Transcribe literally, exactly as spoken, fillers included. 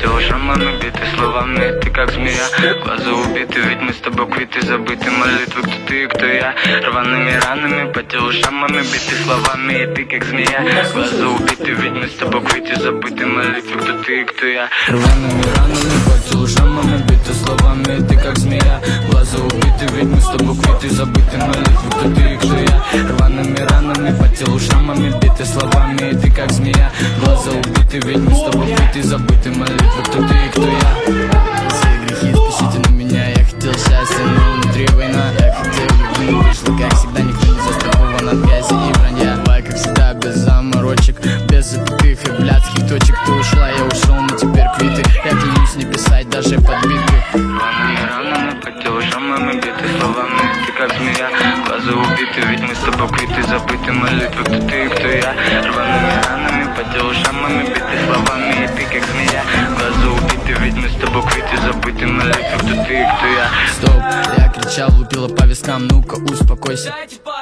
телу шрамами, биты словами, ты как змея. Глаза убиты, ведь мы с тобой квиты, забыты молитвы, кто ты и кто я. Рваными ранами, по телу шрамами, биты словами, и ты как змея. Глаза убиты, ведь мы с тобой квиты, забыты молитвы, кто ты и кто я. Рваными ранами, по телу шрамами, биты словами, и ты как змея. Глаза убиты, ведь мы с тобой квиты, забыты молитвы, кто ты и кто я. Рваными ранами, по телу шрамами, биты словами, и ты как змея. Глаза убиты, ведь мы с тобой квиты, забыты молитвы, кто ты и кто я. Все грехи спишите на меня, я хотел счастья, но внутри война. Я хотел любви, но вышло как всегда, никто не застрахован от грязи и вранья. Давай, как всегда, без заморочек, без запятых и блядских точек. Ты ушла, я ушел, но теперь квиты. Я клянусь не писать даже подбитки. Рваными ранами, по телу шрамами, биты словами, ты как змея. Глаза убиты, ведь мы с тобой квиты, забыты молитвы, кто ты и кто я. Рваными ранами, по телу шрамами, биты словами, и ты как змея. Глаза убиты, ведь мы с тобой квиты, забыты молитвы, кто ты и кто я. Стоп, я кричал, лупила по вискам, ну-ка успокойся.